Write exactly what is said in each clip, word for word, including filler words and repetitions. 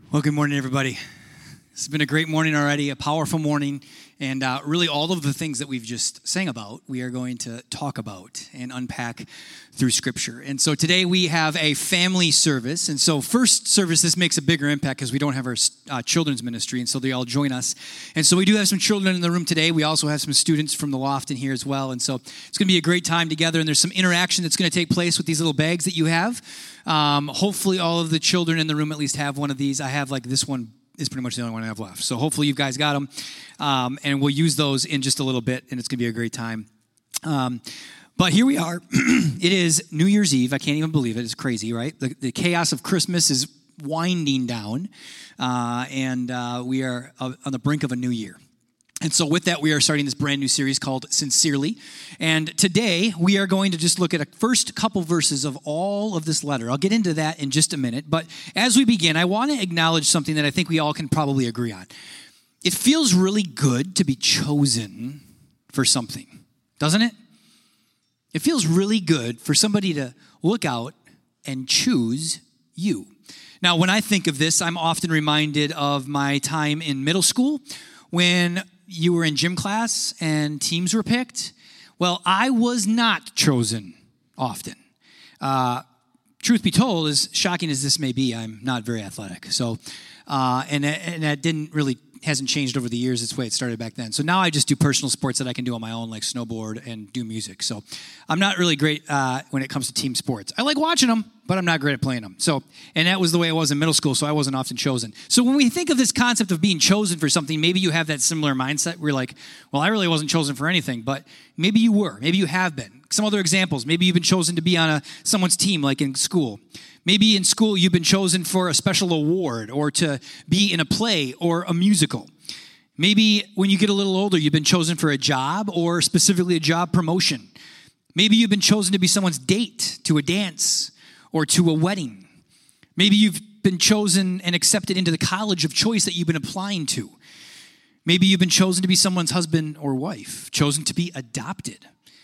Well, good morning, everybody. It's been a great morning already, a powerful morning, and uh, really all of the things that we've just sang about, we are going to talk about and unpack through Scripture. And so today we have a family service, and so first service, this makes a bigger impact because we don't have our uh, children's ministry, and so they all join us. And so we do have some children in the room today. We also have some students from the loft in here as well, and so it's going to be a great time together, and there's some interaction that's going to take place with these little bags that you have. Um, hopefully all of the children in the room at least have one of these. I have like this one is pretty much the only one I have left. So hopefully you guys got them, um, and we'll use those in just a little bit, and it's going to be a great time. Um, but here we are. It is New Year's Eve. I can't even believe it. It's crazy, right? The, the chaos of Christmas is winding down, uh, and uh, we are on the brink of a new year. And so with that, we are starting this brand new series called Sincerely. And today, we are going to just look at a first couple verses of all of this letter. I'll get into that in just a minute. But as we begin, I want to acknowledge something that I think we all can probably agree on. It feels really good to be chosen for something, doesn't it? It feels really good for somebody to look out and choose you. Now, when I think of this, I'm often reminded of my time in middle school when you were in gym class and teams were picked. Well, I was not chosen often. Uh, truth be told, as shocking as this may be, I'm not very athletic. So, uh, and, and that didn't really, hasn't changed over the years. It's the way it started back then. So now I just do personal sports that I can do on my own, like snowboard and do music. So I'm not really great uh, when it comes to team sports. I like watching them, but I'm not great at playing them. So, and that was the way it was in middle school, so I wasn't often chosen. So when we think of this concept of being chosen for something, maybe you have that similar mindset where you're like, well, I really wasn't chosen for anything, but maybe you were. Maybe you have been. Some other examples, maybe you've been chosen to be on a someone's team, like in school. Maybe in school you've been chosen for a special award or to be in a play or a musical. Maybe when you get a little older, you've been chosen for a job or specifically a job promotion. Maybe you've been chosen to be someone's date to a dance or to a wedding. Maybe you've been chosen and accepted into the college of choice that you've been applying to. Maybe you've been chosen to be someone's husband or wife, chosen to be adopted,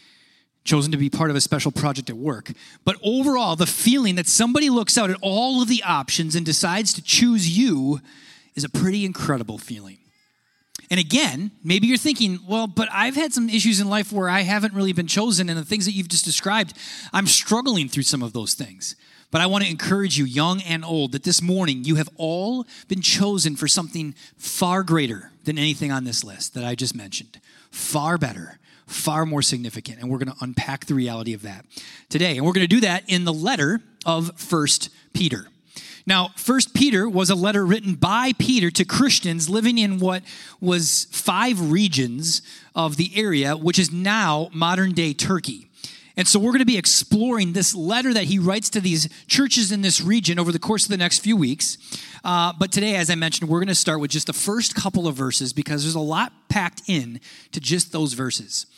chosen to be part of a special project at work. But overall, the feeling that somebody looks out at all of the options and decides to choose you is a pretty incredible feeling. And again, maybe you're thinking, well, but I've had some issues in life where I haven't really been chosen, and the things that you've just described, I'm struggling through some of those things. But I want to encourage you, young and old, that this morning you have all been chosen for something far greater than anything on this list that I just mentioned. Far better, far more significant, and we're going to unpack the reality of that today. And we're going to do that in the letter of First Peter. Now, First Peter was a letter written by Peter to Christians living in what was five regions of the area, which is now modern-day Turkey. And so we're going to be exploring this letter that he writes to these churches in this region over the course of the next few weeks. Uh, but today, as I mentioned, we're going to start with just the first couple of verses because there's a lot packed in to just those verses.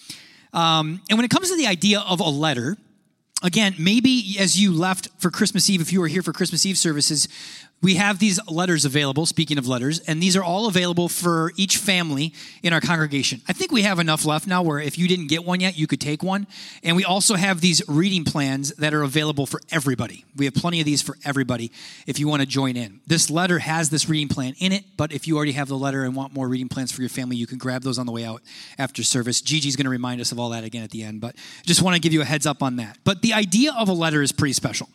Um, and when it comes to the idea of a letter, again, maybe as you left for Christmas Eve, if you were here for Christmas Eve services, we have these letters available, speaking of letters, and these are all available for each family in our congregation. I think we have enough left now where if you didn't get one yet, you could take one. And we also have these reading plans that are available for everybody. We have plenty of these for everybody if you want to join in. This letter has this reading plan in it, but if you already have the letter and want more reading plans for your family, you can grab those on the way out after service. Gigi's going to remind us of all that again at the end, but just want to give you a heads up on that. But the idea of a letter is pretty special.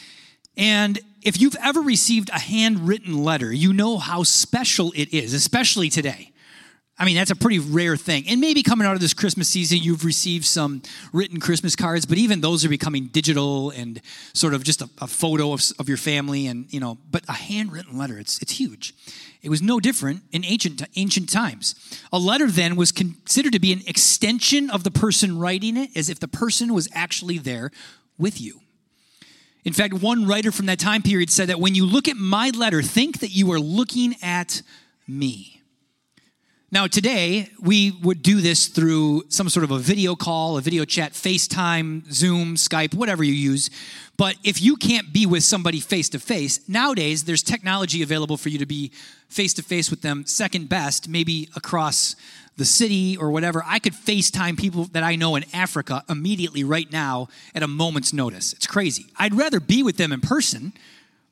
And if you've ever received a handwritten letter, you know how special it is, especially today. I mean, that's a pretty rare thing. And maybe coming out of this Christmas season, you've received some written Christmas cards, but even those are becoming digital and sort of just a, a photo of, of your family. And, you know, but a handwritten letter, it's it's huge. It was no different in ancient ancient times. A letter then was considered to be an extension of the person writing it, as if the person was actually there with you. In fact, one writer from that time period said that when you look at my letter, think that you are looking at me. Now, today, we would do this through some sort of a video call, a video chat, FaceTime, Zoom, Skype, whatever you use. But if you can't be with somebody face-to-face, nowadays, there's technology available for you to be face-to-face with them, second best, maybe across the city or whatever. I could FaceTime people that I know in Africa immediately right now at a moment's notice. It's crazy. I'd rather be with them in person,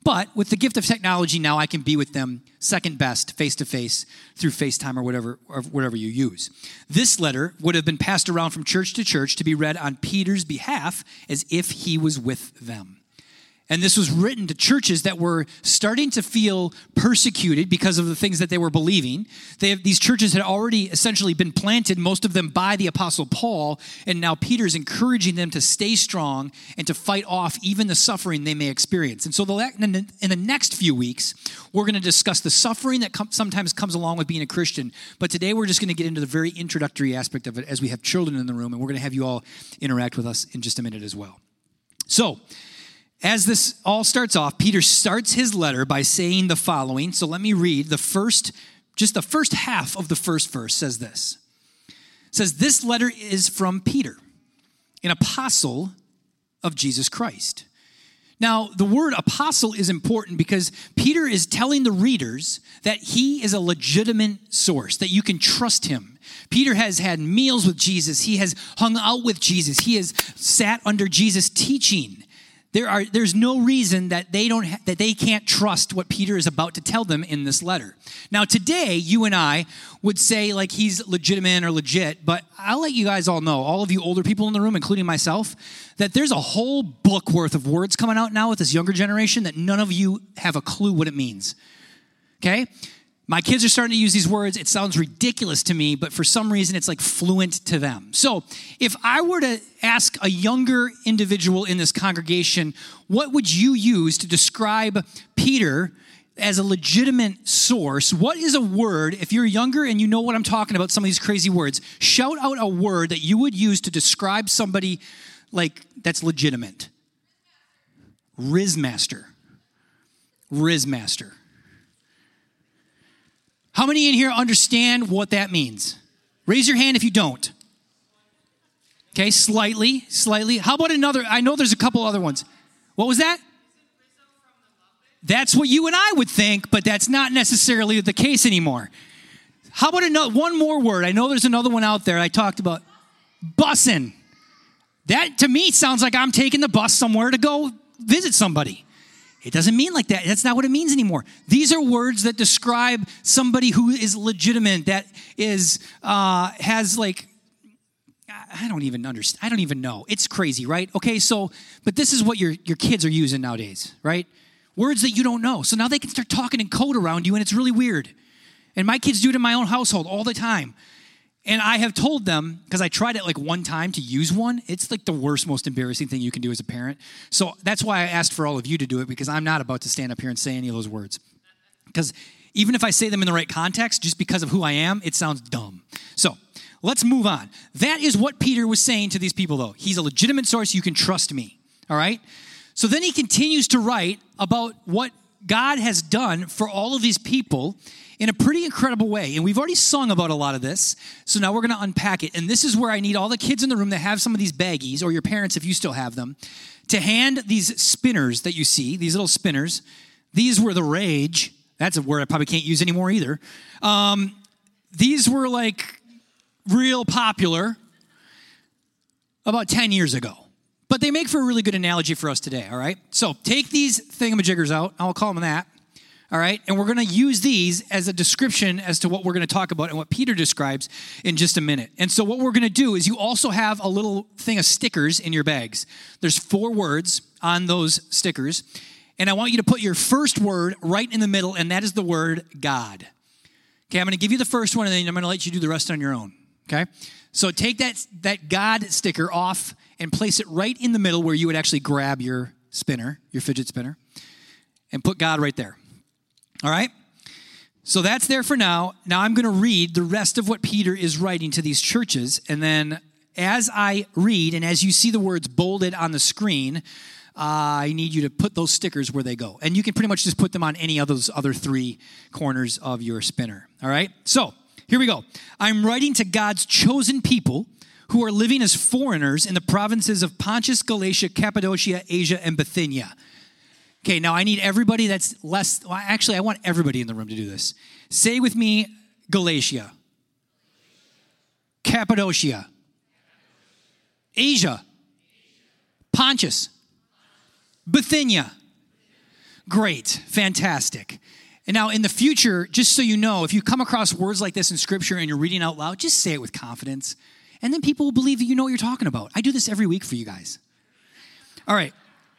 But with the gift of technology now, I can be with them second best, face-to-face, through FaceTime or whatever, or whatever you use. This letter would have been passed around from church to church to be read on Peter's behalf as if he was with them. And this was written to churches that were starting to feel persecuted because of the things that they were believing. They have, these churches had already essentially been planted, most of them by the Apostle Paul, and now Peter's encouraging them to stay strong and to fight off even the suffering they may experience. And so the, in the next few weeks, we're going to discuss the suffering that com- sometimes comes along with being a Christian. But today we're just going to get into the very introductory aspect of it as we have children in the room, and we're going to have you all interact with us in just a minute as well. So, as this all starts off, Peter starts his letter by saying the following. So let me read the first, just the first half of the first verse says this. It says, this letter is from Peter, an apostle of Jesus Christ. Now, the word apostle is important because Peter is telling the readers that he is a legitimate source, that you can trust him. Peter has had meals with Jesus. He has hung out with Jesus. He has sat under Jesus' teaching. There are, there's no reason that they don't ha- that they can't trust what Peter is about to tell them in this letter. Now, today, you and I would say like he's legitimate or legit, but I'll let you guys all know, all of you older people in the room, including myself, that there's a whole book worth of words coming out now with this younger generation that none of you have a clue what it means. Okay? My kids are starting to use these words. It sounds ridiculous to me, but for some reason, it's like fluent to them. So if I were to ask a younger individual in this congregation, what would you use to describe Peter as a legitimate source? What is a word, if you're younger and you know what I'm talking about, some of these crazy words, shout out a word that you would use to describe somebody like that's legitimate. Rizmaster. Rizmaster. How many in here understand what that means? Raise your hand if you don't. Okay, slightly, slightly. How about another? I know there's a couple other ones. What was that? That's what you and I would think, but that's not necessarily the case anymore. How about another, one more word? I know there's another one out there I talked about. Bussin'. That, to me, sounds like I'm taking the bus somewhere to go visit somebody. It doesn't mean like that. That's not what it means anymore. These are words that describe somebody who is legitimate, that is, uh, has like, I don't even understand. I don't even know. It's crazy, right? Okay, so, but this is what your, your kids are using nowadays, right? Words that you don't know. So now they can start talking in code around you, and it's really weird. And my kids do it in my own household all the time. And I have told them, because I tried it like one time to use one, it's like the worst, most embarrassing thing you can do as a parent. So that's why I asked for all of you to do it, because I'm not about to stand up here and say any of those words. Because even if I say them in the right context, just because of who I am, it sounds dumb. So let's move on. That is what Peter was saying to these people, though. He's a legitimate source. You can trust me. All right? So then he continues to write about what God has done for all of these people in a pretty incredible way. And we've already sung about a lot of this, so now we're going to unpack it. And this is where I need all the kids in the room that have some of these baggies, or your parents if you still have them, to hand these spinners that you see, these little spinners. These were the rage. That's a word I probably can't use anymore either. Um, these were like real popular about ten years ago. But they make for a really good analogy for us today, all right? So take these thingamajiggers out. I'll call them that. All right, and we're going to use these as a description as to what we're going to talk about and what Peter describes in just a minute. And so what we're going to do is you also have a little thing of stickers in your bags. There's four words on those stickers, and I want you to put your first word right in the middle, and that is the word God. Okay, I'm going to give you the first one, and then I'm going to let you do the rest on your own, okay? So take that, that God sticker off and place it right in the middle where you would actually grab your spinner, your fidget spinner, and put God right there. All right? So that's there for now. Now I'm going to read the rest of what Peter is writing to these churches. And then as I read and as you see the words bolded on the screen, uh, I need you to put those stickers where they go. And you can pretty much just put them on any of those other three corners of your spinner. All right? So here we go. I'm writing to God's chosen people who are living as foreigners in the provinces of Pontus, Galatia, Cappadocia, Asia, and Bithynia. Okay, now I need everybody that's less, well, actually I want everybody in the room to do this. Say with me, Galatia, Cappadocia, Asia, Pontus, Bithynia, Great. Fantastic. And now in the future, just so you know, if you come across words like this in Scripture and you're reading out loud, just say it with confidence. And then people will believe that you know what you're talking about. I do this every week for you guys. All right.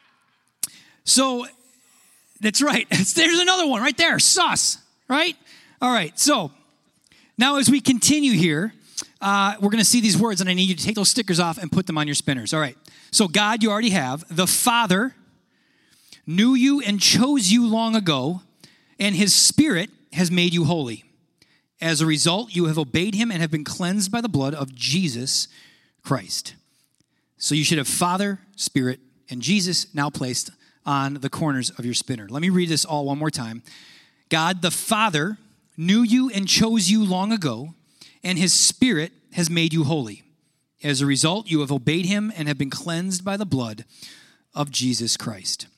So that's right. There's another one right there. Sus. Right? All right. So now as we continue here, uh, we're going to see these words, and I need you to take those stickers off and put them on your spinners. All right. So God, you already have. The Father knew you and chose you long ago, and his Spirit has made you holy. As a result, you have obeyed him and have been cleansed by the blood of Jesus Christ. So you should have Father, Spirit, and Jesus now placed on the corners of your spinner. Let me read this all one more time. God the Father knew you and chose you long ago, and his Spirit has made you holy. As a result, you have obeyed him and have been cleansed by the blood of Jesus Christ.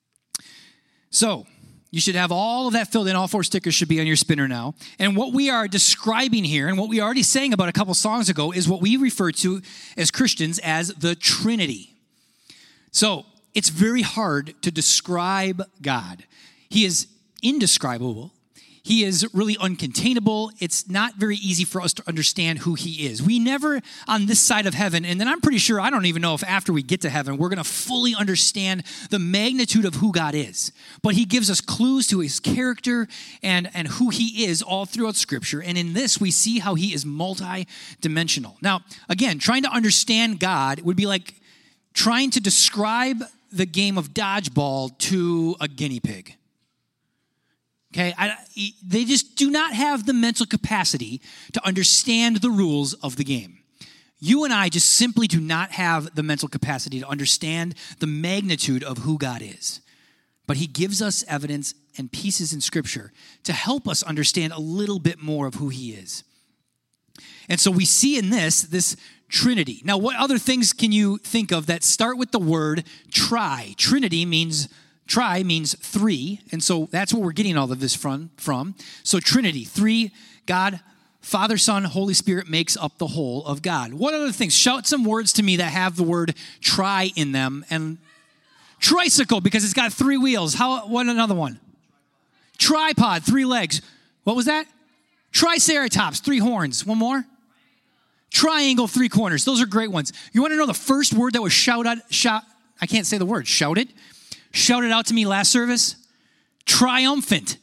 So, you should have all of that filled in. All four stickers should be on your spinner now. And what we are describing here, and what we already sang about a couple songs ago, is what we refer to as Christians as the Trinity. So, it's very hard to describe God. He is indescribable. He is really uncontainable. It's not very easy for us to understand who he is. We never, on this side of heaven, and then I'm pretty sure, I don't even know if after we get to heaven, we're going to fully understand the magnitude of who God is. But he gives us clues to his character and, and who he is all throughout Scripture. And in this, we see how he is multi-dimensional. Now, again, trying to understand God would be like trying to describe the game of dodgeball to a guinea pig. Okay, I, they just do not have the mental capacity to understand the rules of the game. You and I just simply do not have the mental capacity to understand the magnitude of who God is. But he gives us evidence and pieces in Scripture to help us understand a little bit more of who he is. And so we see in this, this Trinity. Now, what other things can you think of that start with the word tri? Trinity means Tri means three, and so that's where we're getting all of this from. from. So Trinity, three, God, Father, Son, Holy Spirit makes up the whole of God. What other things? Shout some words to me that have the word tri in them. And tricycle, because it's got three wheels. How? What another one? Tripod, three legs. What was that? Triceratops, three horns. One more? Triangle, three corners. Those are great ones. You want to know the first word that was shouted? Shout, I can't say the word. Shouted. Shouted out to me last service, triumphant.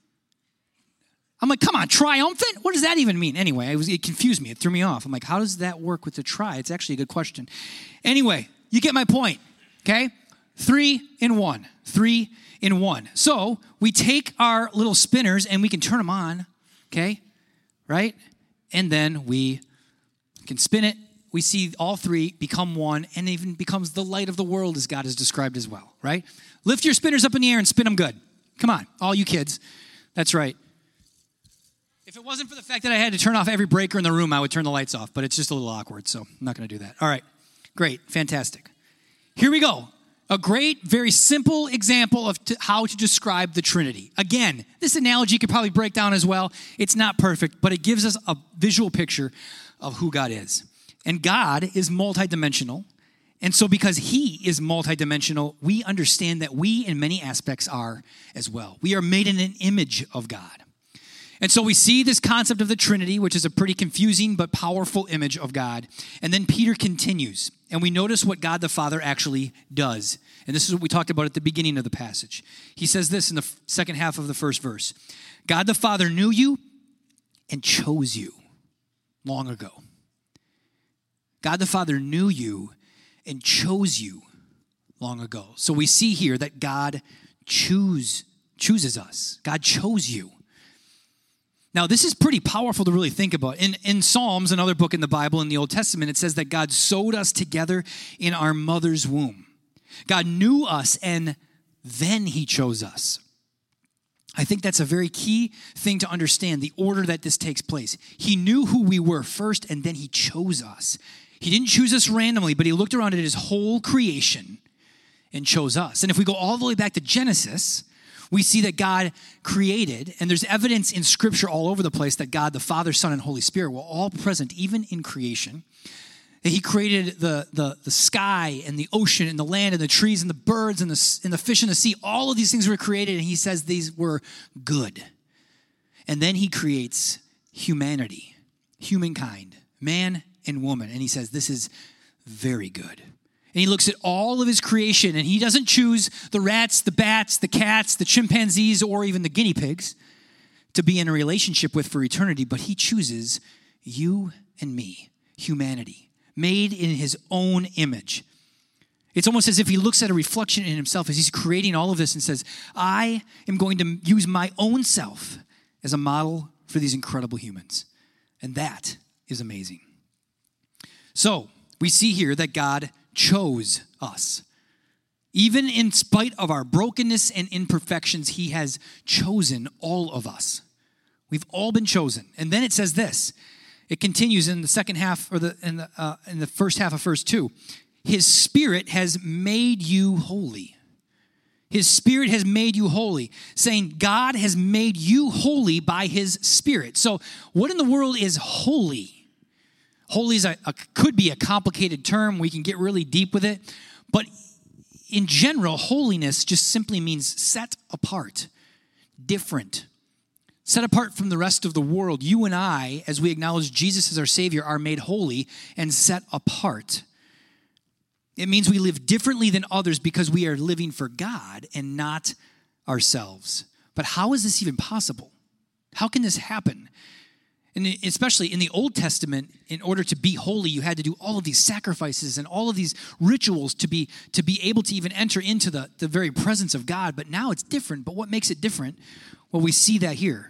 I'm like, come on, triumphant? What does that even mean? Anyway, it, was, it confused me. It threw me off. I'm like, how does that work with the tri? It's actually a good question. Anyway, you get my point, okay? Three in one. Three in one. So we take our little spinners and we can turn them on, okay? Right? And then we can spin it. We see all three become one and even becomes the light of the world as God is described as well, right? Lift your spinners up in the air and spin them good. Come on, all you kids. That's right. If it wasn't for the fact that I had to turn off every breaker in the room, I would turn the lights off, but it's just a little awkward, so I'm not going to do that. All right, great, fantastic. Here we go. A great, very simple example of t- how to describe the Trinity. Again, this analogy could probably break down as well. It's not perfect, but it gives us a visual picture of who God is. And God is multidimensional. And so because he is multidimensional, we understand that we in many aspects are as well. We are made in an image of God. And so we see this concept of the Trinity, which is a pretty confusing but powerful image of God. And then Peter continues, and we notice what God the Father actually does. And this is what we talked about at the beginning of the passage. He says this in the second half of the first verse. God the Father knew you and chose you long ago. God the Father knew you and chose you long ago. So we see here that God choose, chooses us. God chose you. Now, this is pretty powerful to really think about. In, in Psalms, another book in the Bible, in the Old Testament, it says that God sewed us together in our mother's womb. God knew us, and then he chose us. I think that's a very key thing to understand, the order that this takes place. He knew who we were first, and then he chose us. He didn't choose us randomly, but he looked around at his whole creation and chose us. And if we go all the way back to Genesis, we see that God created, and there's evidence in Scripture all over the place that God, the Father, Son, and Holy Spirit were all present, even in creation. He created the, the, the sky and the ocean and the land and the trees and the birds and the, and the fish in the sea. All of these things were created, and he says these were good. And then he creates humanity, humankind, man and woman. And he says, this is very good. And he looks at all of his creation, and he doesn't choose the rats, the bats, the cats, the chimpanzees, or even the guinea pigs to be in a relationship with for eternity, but he chooses you and me, humanity, made in his own image. It's almost as if he looks at a reflection in himself as he's creating all of this and says, I am going to use my own self as a model for these incredible humans. And that is amazing. So we see here that God chose us. Even in spite of our brokenness and imperfections, he has chosen all of us. We've all been chosen. And then it says this. It continues in the second half, or the in the uh, in the first half of verse two. His Spirit has made you holy. His Spirit has made you holy, saying God has made you holy by his Spirit. So what in the world is holy? Holy is a, a, could be a complicated term. We can get really deep with it. But in general, holiness just simply means set apart, different. Set apart from the rest of the world. You and I, as we acknowledge Jesus as our Savior, are made holy and set apart. It means we live differently than others because we are living for God and not ourselves. But how is this even possible? How can this happen? And especially in the Old Testament, in order to be holy, you had to do all of these sacrifices and all of these rituals to be to be able to even enter into the, the very presence of God. But now it's different. But what makes it different? Well, we see that here.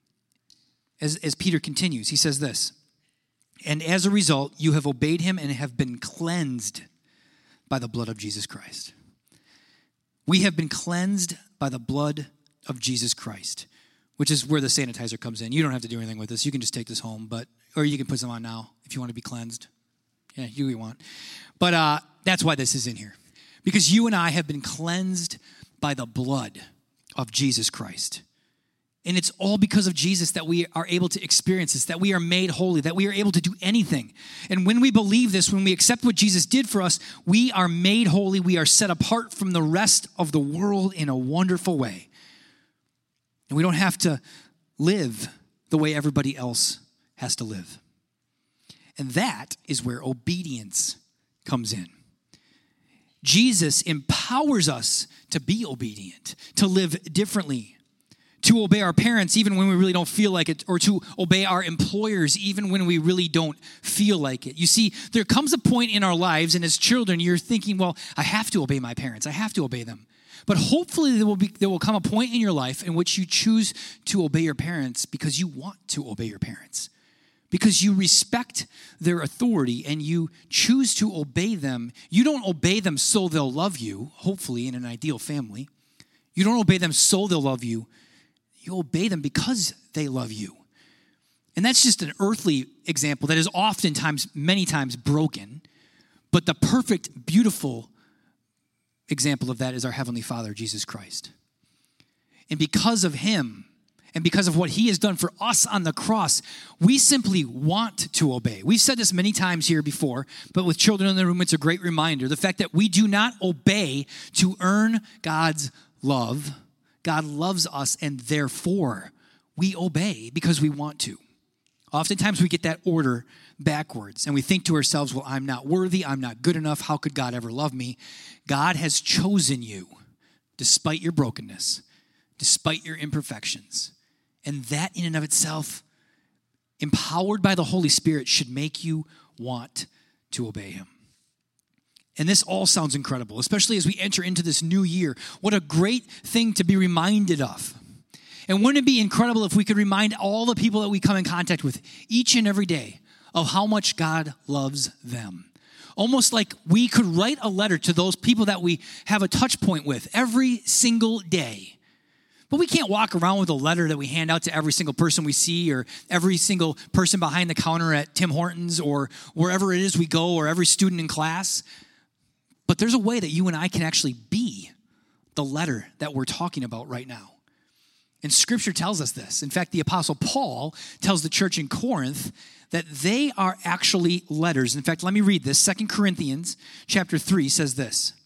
As, as Peter continues, he says this, and as a result, you have obeyed him and have been cleansed by the blood of Jesus Christ. We have been cleansed by the blood of Jesus Christ, which is where the sanitizer comes in. You don't have to do anything with this. You can just take this home, but or you can put some on now if you want to be cleansed. Yeah, you you want. But uh, that's why this is in here. Because you and I have been cleansed by the blood of Jesus Christ. And it's all because of Jesus that we are able to experience this, that we are made holy, that we are able to do anything. And when we believe this, when we accept what Jesus did for us, we are made holy. We are set apart from the rest of the world in a wonderful way. And we don't have to live the way everybody else has to live. And that is where obedience comes in. Jesus empowers us to be obedient, to live differently, to obey our parents even when we really don't feel like it, or to obey our employers even when we really don't feel like it. You see, there comes a point in our lives, and as children, you're thinking, well, I have to obey my parents. I have to obey them. But hopefully there will be there will come a point in your life in which you choose to obey your parents because you want to obey your parents, because you respect their authority and you choose to obey them. You don't obey them so they'll love you, hopefully in an ideal family. You don't obey them so they'll love you. You obey them because they love you. And that's just an earthly example that is oftentimes, many times broken. But the perfect, beautiful example of that is our Heavenly Father, Jesus Christ. And because of him, and because of what he has done for us on the cross, we simply want to obey. We've said this many times here before, but with children in the room, it's a great reminder. The fact that we do not obey to earn God's love. God loves us, and therefore we obey because we want to. Oftentimes we get that order backwards, and we think to ourselves, well, I'm not worthy, I'm not good enough, how could God ever love me? God has chosen you despite your brokenness, despite your imperfections. And that in and of itself, empowered by the Holy Spirit, should make you want to obey him. And this all sounds incredible, especially as we enter into this new year. What a great thing to be reminded of. And wouldn't it be incredible if we could remind all the people that we come in contact with each and every day of how much God loves them? Almost like we could write a letter to those people that we have a touch point with every single day. But we can't walk around with a letter that we hand out to every single person we see, or every single person behind the counter at Tim Hortons, or wherever it is we go, or every student in class. But there's a way that you and I can actually be the letter that we're talking about right now. And Scripture tells us this. In fact, the Apostle Paul tells the church in Corinth that they are actually letters. In fact, let me read this. Second Corinthians chapter three says this.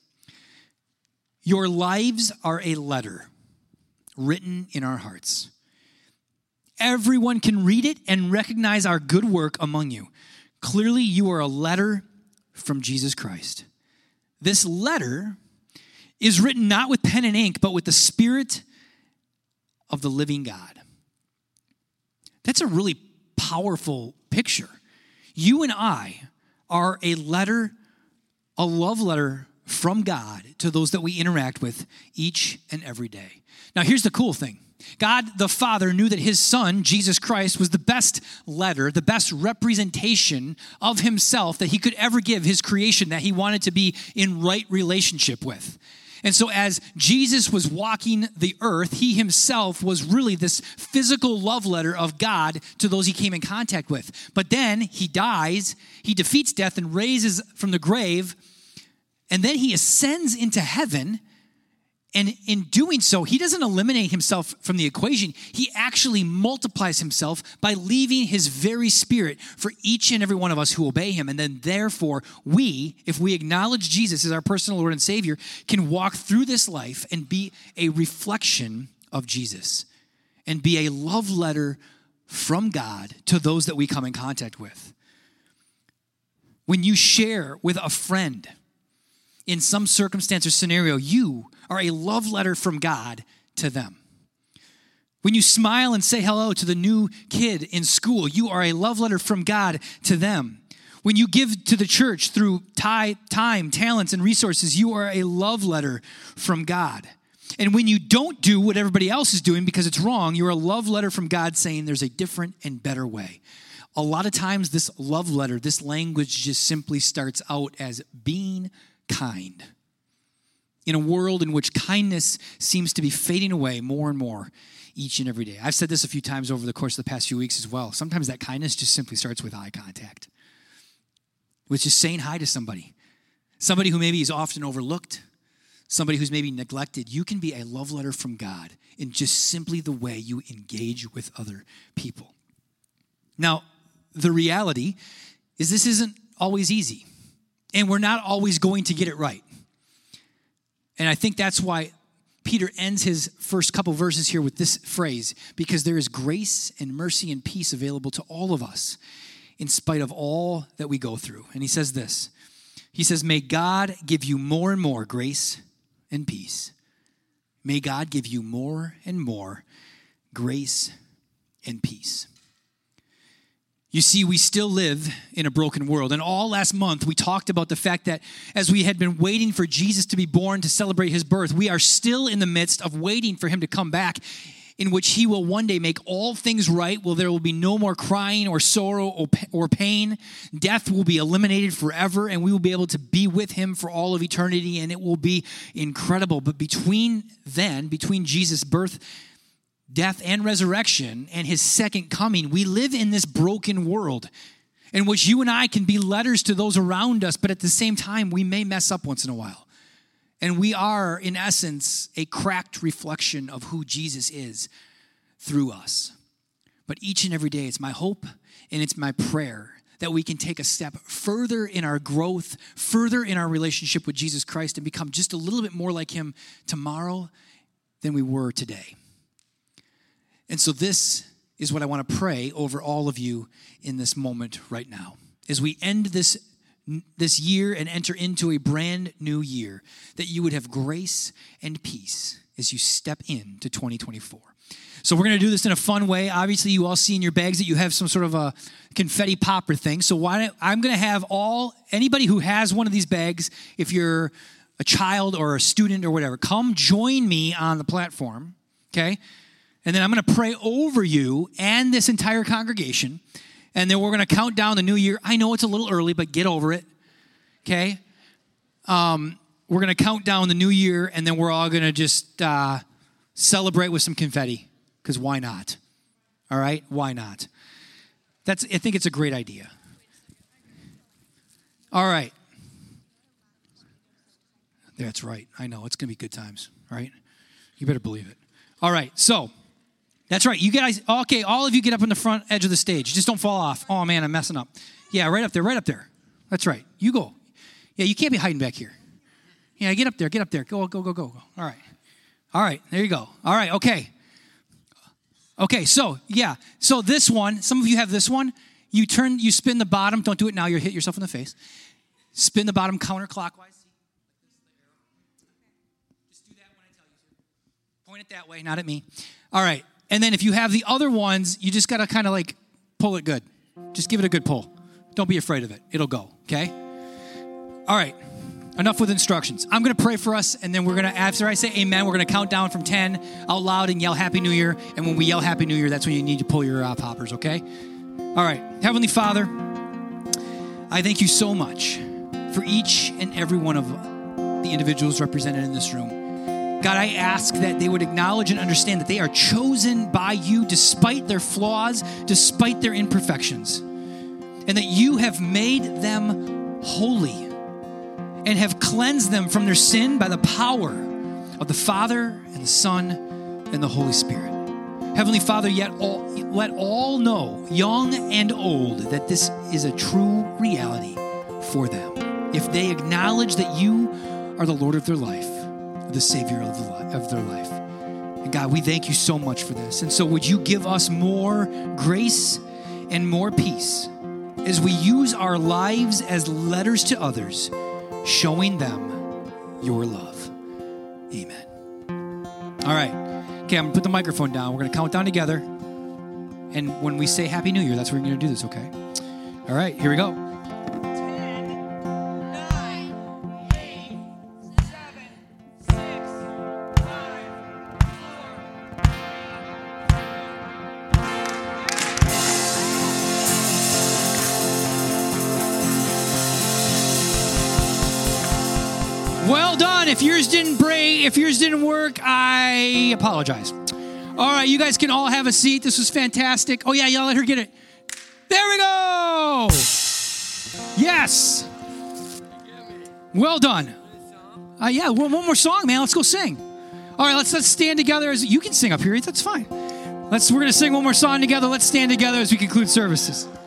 Your lives are a letter written in our hearts. Everyone can read it and recognize our good work among you. Clearly, you are a letter from Jesus Christ. This letter is written not with pen and ink, but with the Spirit of the living God. That's a really powerful picture. You and I are a letter, a love letter from God to those that we interact with each and every day. Now, here's the cool thing. God the Father knew that his Son, Jesus Christ, was the best letter, the best representation of himself that he could ever give his creation that he wanted to be in right relationship with. And so as Jesus was walking the earth, he himself was really this physical love letter of God to those he came in contact with. But then he dies, he defeats death and raises from the grave, and then he ascends into heaven. And in doing so, he doesn't eliminate himself from the equation. He actually multiplies himself by leaving his very Spirit for each and every one of us who obey him. And then therefore, we, if we acknowledge Jesus as our personal Lord and Savior, can walk through this life and be a reflection of Jesus and be a love letter from God to those that we come in contact with. When you share with a friend in some circumstance or scenario, you are a love letter from God to them. When you smile and say hello to the new kid in school, you are a love letter from God to them. When you give to the church through time, talents, and resources, you are a love letter from God. And when you don't do what everybody else is doing because it's wrong, you're a love letter from God saying there's a different and better way. A lot of times this love letter, this language just simply starts out as being kind. In a world in which kindness seems to be fading away more and more each and every day. I've said this a few times over the course of the past few weeks as well. Sometimes that kindness just simply starts with eye contact. With just saying hi to somebody. Somebody who maybe is often overlooked. Somebody who's maybe neglected. You can be a love letter from God in just simply the way you engage with other people. Now, the reality is this isn't always easy. And we're not always going to get it right. And I think that's why Peter ends his first couple verses here with this phrase, because there is grace and mercy and peace available to all of us in spite of all that we go through. And he says this, he says, may God give you more and more grace and peace. May God give you more and more grace and peace. You see, we still live in a broken world. And all last month, we talked about the fact that as we had been waiting for Jesus to be born to celebrate his birth, we are still in the midst of waiting for him to come back, in which he will one day make all things right. Well, there will be no more crying or sorrow or pain. Death will be eliminated forever, and we will be able to be with him for all of eternity, and it will be incredible. But between then, between Jesus' birth, death, and resurrection, and his second coming, we live in this broken world in which you and I can be letters to those around us, but at the same time, we may mess up once in a while. And we are, in essence, a cracked reflection of who Jesus is through us. But each and every day, it's my hope and it's my prayer that we can take a step further in our growth, further in our relationship with Jesus Christ, and become just a little bit more like him tomorrow than we were today. And so this is what I want to pray over all of you in this moment right now. As we end this, this year and enter into a brand new year, that you would have grace and peace as you step into twenty twenty-four. So we're going to do this in a fun way. Obviously, you all see in your bags that you have some sort of a confetti popper thing. So why don't, I'm going to have all, anybody who has one of these bags, if you're a child or a student or whatever, come join me on the platform, okay? And then I'm going to pray over you and this entire congregation. And then we're going to count down the new year. I know it's a little early, but get over it. Okay? Um, we're going to count down the new year, and then we're all going to just uh, celebrate with some confetti. Because why not? All right? Why not? That's. I think it's a great idea. All right. That's right. I know. It's going to be good times, right? You better believe it. All right. So, That's right. You guys, okay, all of you get up on the front edge of the stage. Just don't fall off. Oh, man, I'm messing up. Yeah, right up there, right up there. That's right. You go. Yeah, you can't be hiding back here. Yeah, get up there, get up there. Go, go, go, go, go. All right. All right, there you go. All right, okay. Okay, so, yeah. So this one, some of you have this one. You turn, you spin the bottom. Don't do it now. You'll hit yourself in the face. Spin the bottom counterclockwise. Just do that when I tell you to. Point it that way, not at me. All right. And then if you have the other ones, you just got to kind of like pull it good. Just give it a good pull. Don't be afraid of it. It'll go, okay? All right. Enough with instructions. I'm going to pray for us, and then we're going to, after I say amen, we're going to count down from ten out loud and yell Happy New Year. And when we yell Happy New Year, that's when you need to pull your uh, poppers, okay? All right. Heavenly Father, I thank you so much for each and every one of the individuals represented in this room. God, I ask that they would acknowledge and understand that they are chosen by you despite their flaws, despite their imperfections, and that you have made them holy and have cleansed them from their sin by the power of the Father and the Son and the Holy Spirit. Heavenly Father, yet all, let all know, young and old, that this is a true reality for them. If they acknowledge that you are the Lord of their life, the Savior of, the li- of their life. And God, we thank you so much for this. And so would you give us more grace and more peace as we use our lives as letters to others, showing them your love. Amen. All right. Okay, I'm going to put the microphone down. We're going to count down together. And when we say Happy New Year, that's when we're going to do this, okay? All right, here we go. Well done. If yours didn't break, if yours didn't work, I apologize. All right, you guys can all have a seat. This was fantastic. Oh, yeah, y'all let her get it. There we go. Yes. Well done. Uh, yeah, one, one more song, man. Let's go sing. All right, let's let's stand together. As you can sing up here. That's fine. Let's. We're going to sing one more song together. Let's stand together as we conclude services.